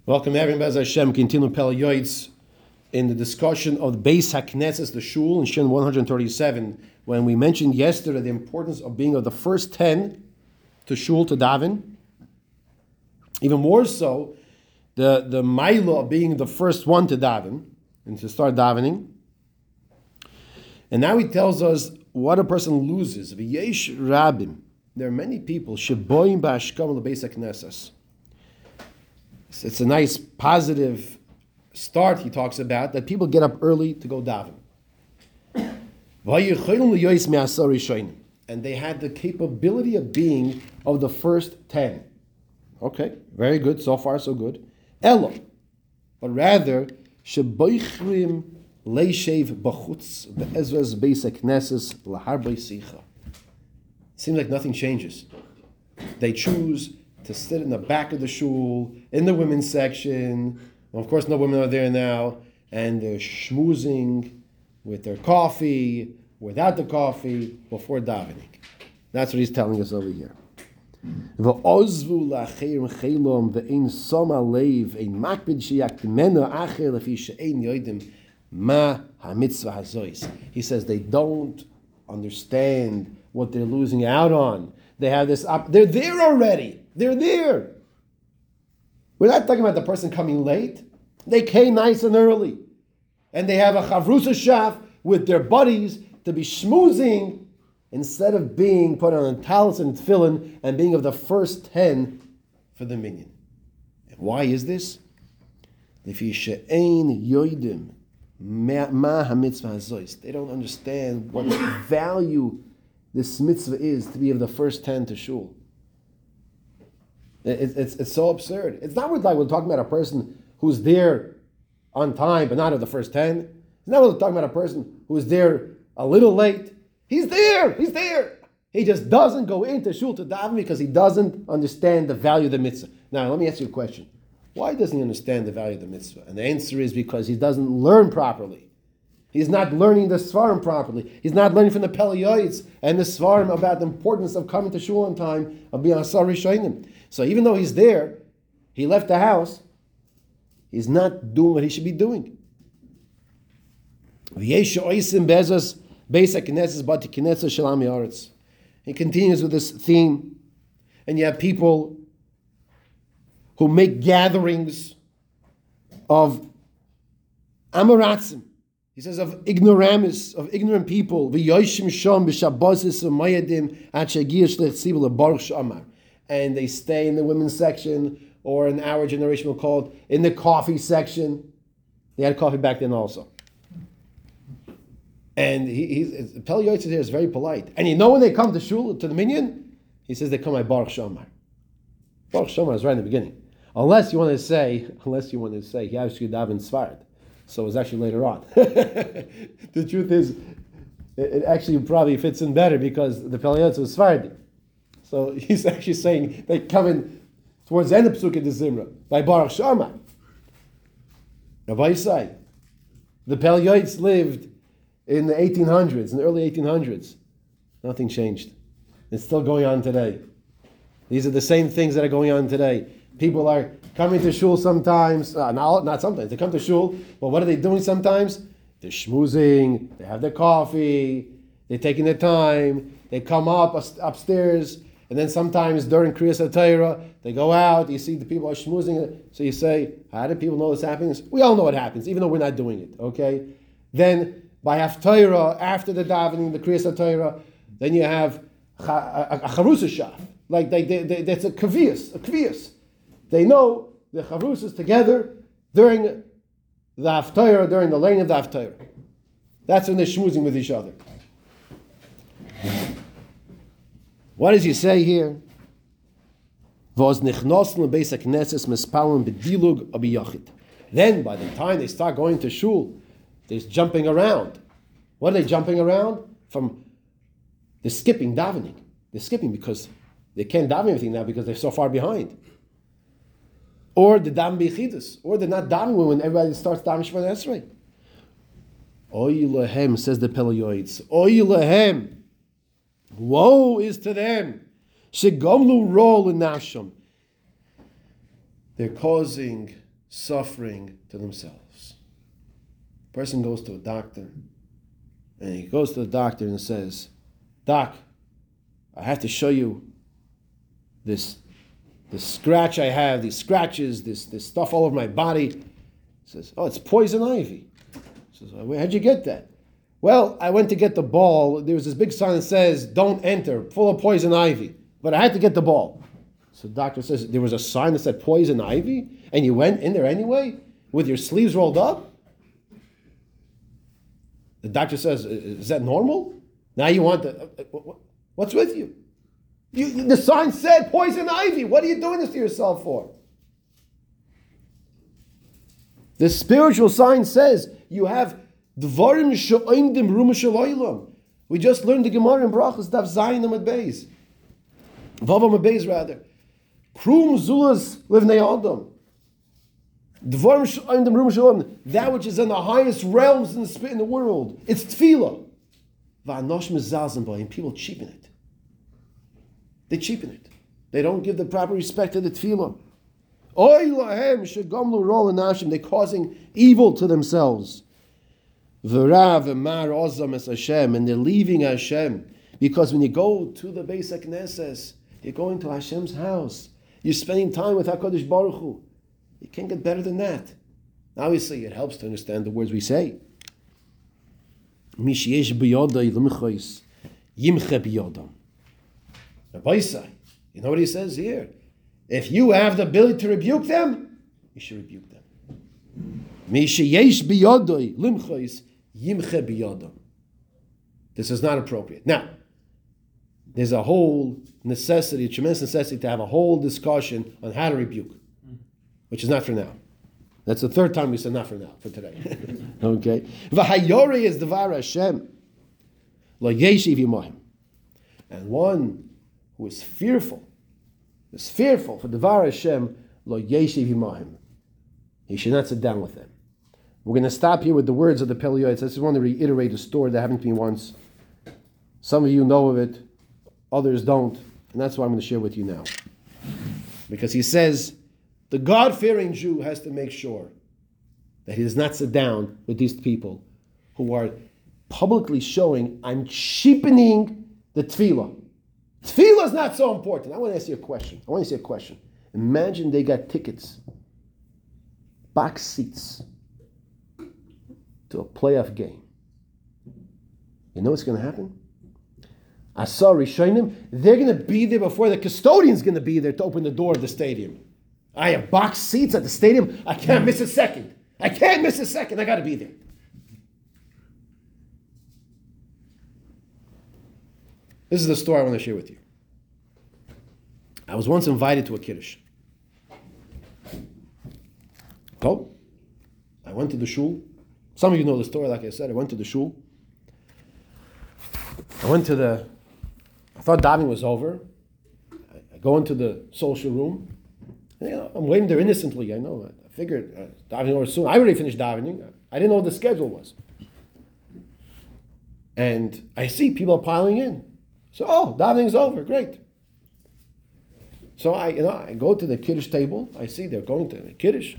Welcome everyone, Bez Hashem. Continue Pel Yoitz in the discussion of the Beis HaKnesses, the Shul, in Shin 137, when we mentioned yesterday the importance of being of the first 10 to Shul, to daven. Even more so, the Maila of being the first one to daven, and to start davening. And now he tells us what a person loses. V'yesh rabim. There are many people, sheboim ba'ashkam l'Beis HaKnesses. It's a nice, positive start he talks about, that people get up early to go daven. And they had the capability of being of the first 10. Okay, very good, so far so good. Elo, but rather, sheboichrim leishev b'chutz be'ezras Beis HaKnesses laharbei sicha. Seems like nothing changes. They choose to sit in the back of the shul, in the women's section. Well, of course, no women are there now, and they're schmoozing with their coffee, without the coffee, before davening. That's what he's telling us over here. He says they don't understand what they're losing out on. They have this they're there already. They're there. We're not talking about the person coming late. They came nice and early. And they have a chavrusa shaf with their buddies to be schmoozing instead of being put on a talis and tefillin and being of the first 10 for the minyan. And why is this? They don't understand what value this mitzvah is to be of the first 10 to shul. It's so absurd. It's not like we're talking about a person who's there on time but not of the first 10. It's not like we're talking about a person who's there a little late. He's there. He just doesn't go into shul to daven because he doesn't understand the value of the mitzvah. Now, let me ask you a question. Why doesn't he understand the value of the mitzvah? And the answer is because he doesn't learn properly. He's not learning the Svarim properly. He's not learning from the Pel Yoitz and the Svarim about the importance of coming to shul on time, of being Asar Rishonim. So even though he's there, he left the house, he's not doing what he should be doing. He continues with this theme, and you have people who make gatherings of Amoratzim. He says of ignoramus, of ignorant people, and they stay in the women's section, or in our generation we'll call it in the coffee section. They had coffee back then also. And Pel Yoitz here is very polite. And when they come to shul, to the minyan, he says they come by Baruch Shamar. Baruch Shamar is right in the beginning. Unless you want to say, he actually davened Sfarad. So it was actually later on. The truth is, it actually probably fits in better because the Pel Yoitz was Sfaradi. So he's actually saying they come in towards the end of Pesukei de Zimra by Baruch Shamar. Rabbi Yisai, the Pel Yoitz lived in the 1800s, in the early 1800s. Nothing changed. It's still going on today. These are the same things that are going on today. People are coming to shul sometimes, not sometimes, they come to shul, but what are they doing sometimes? They're schmoozing, they have their coffee, they're taking their time, they come up upstairs, and then sometimes during Kriyas HaTorah, they go out, you see the people are schmoozing, so you say, how do people know this happens? We all know what happens, even though we're not doing it, okay? Then, by Haftarah, after the davening, the Kriyas HaTorah, then you have a charusa shaf, like that's a kaviyas. They know the chavrusas together during the Haftarah, during the lane of the Haftarah. That's when they're schmoozing with each other. What does he say here? Then, by the time they start going to shul, they're jumping around. What are they jumping around? They're skipping davening. They're skipping because they can't daven everything now because they're so far behind. Or the daven b'yichidus, or they're not davening when everybody starts davening Shemona Esrei. Oy lehem, says the Pel Yoitz. Oy lehem, woe is to them. Shegomlu rol in nasham. They're causing suffering to themselves. A person goes to a doctor, and he goes to the doctor and says, Doc, I have to show you this scratch I have, these scratches, this stuff all over my body. He says, oh, it's poison ivy. He says, how'd you get that? Well, I went to get the ball. There was this big sign that says, don't enter, full of poison ivy. But I had to get the ball. So the doctor says, there was a sign that said poison ivy, and you went in there anyway with your sleeves rolled up? The doctor says, is that normal? Now you want what's with you? The sign said poison ivy. What are you doing this to yourself for? The spiritual sign says you have dvarim she'oimdim ruma shel olam. We just learned the Gemara in Brachos, Daf Zayin Amud Beis. Vav Amud Beis rather. Krum zulas livnei adam. Dvarim she'oimdim ruma shel olam. That which is in the highest realms in the world. It's tefillah. Va'anosh mezalzim b'ayim. People cheapen it. They cheapen it. They don't give the proper respect to the tefillah. Oy lahem shegamlu rol anashim. They're causing evil to themselves. V'rav v'mar ozam es Hashem. And they're leaving Hashem. Because when you go to the Beis HaKnesses, you're going to Hashem's house. You're spending time with HaKadosh Baruch Hu. You can't get better than that. Obviously, it helps to understand the words we say. Mishiyesh b'yodai l'mchois yimche b'yodam. You know what he says here? If you have the ability to rebuke them, you should rebuke them. Mishiyesh b'yodai l'mchois yimche b'yodam. This is not appropriate. Now, there's a whole necessity, a tremendous necessity to have a whole discussion on how to rebuke, which is not for now. That's the third time we said not for now, for today. Okay? V'hayore is devar Hashem. Lo yeshiv yimohim. And one who is fearful for devar Hashem, lo yeshiv yimohim. He should not sit down with them. We're going to stop here with the words of the Peliyotes. I just want to reiterate a story that happened to me once. Some of you know of it, others don't, and that's what I'm going to share with you now. Because he says, the God-fearing Jew has to make sure that he does not sit down with these people who are publicly showing, I'm cheapening the tefillah. Tefillah is not so important. I want to ask you a question. Imagine they got tickets, box seats, to a playoff game. You know what's going to happen? Asar Rishonim, they're going to be there before the custodian's going to be there to open the door of the stadium. I have box seats at the stadium. I can't miss a second. I got to be there. This is the story I want to share with you. I was once invited to a kiddush. So, I went to the shul. Some of you know the story, like I said. I went to the shul. I thought davening was over. I go into the social room. You know, I'm waiting there innocently. I know. I figured davening over soon. I already finished davening. I didn't know what the schedule was. And I see people piling in. So, davening's over. Great. So I go to the kiddush table. I see they're going to the kiddush.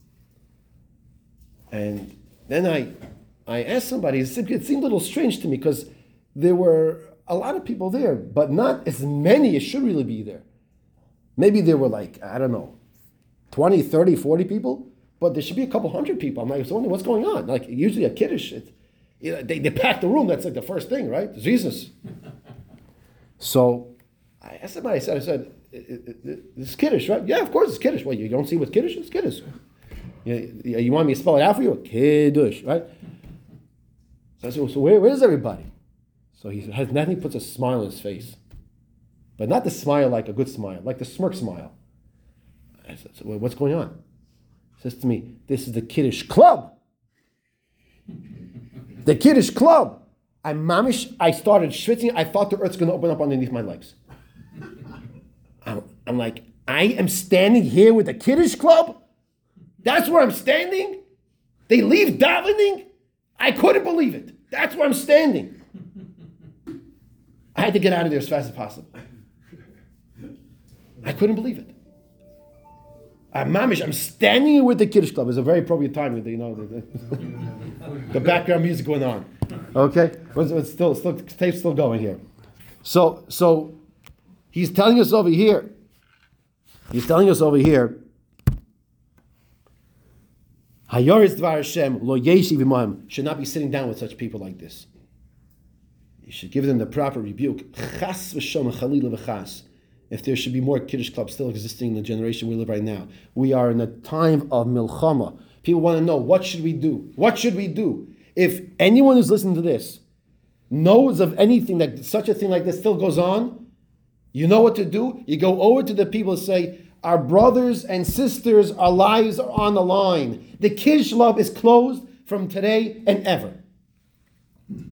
And then I asked somebody. It seemed a little strange to me because there were a lot of people there, but not as many as should really be there. Maybe there were 20, 30, 40 people, but there should be a couple hundred people. I'm like, so what's going on? Like, usually a kiddush, they pack the room. That's like the first thing, right? Jesus. So I asked somebody, I said, this is kiddush, right? Yeah, of course it's kiddush. Well, you don't see what kiddush is? Kiddush. You want me to spell it out for you? Kiddush, right? So I said, so where's everybody? So he puts a smile on his face. But not the smile like a good smile, like the smirk smile. I said, so what's going on? He says to me, this is the Kiddush club. The Kiddush club. I started schwitzing. I thought the earth's going to open up underneath my legs. I'm like, I am standing here with the Kiddush club? That's where I'm standing? They leave davening? I couldn't believe it. That's where I'm standing. I had to get out of there as fast as possible. I couldn't believe it. I'm standing here with the Kiddush Club. It's a very appropriate time with the background music going on. Okay, it's still tape's still going here. So he's telling us over here. Hayoris Dvar Hashem lo yeshiv imam should not be sitting down with such people like this. You should give them the proper rebuke. Chas v'shom chalila v'chas. If there should be more Kiddush clubs still existing in the generation we live right now, we are in a time of milchama. People want to know, what should we do? What should we do? If anyone who's listening to this knows of anything that such a thing like this still goes on, you know what to do. You go over to the people and say, our brothers and sisters, our lives are on the line. The Kiddush club is closed from today and ever.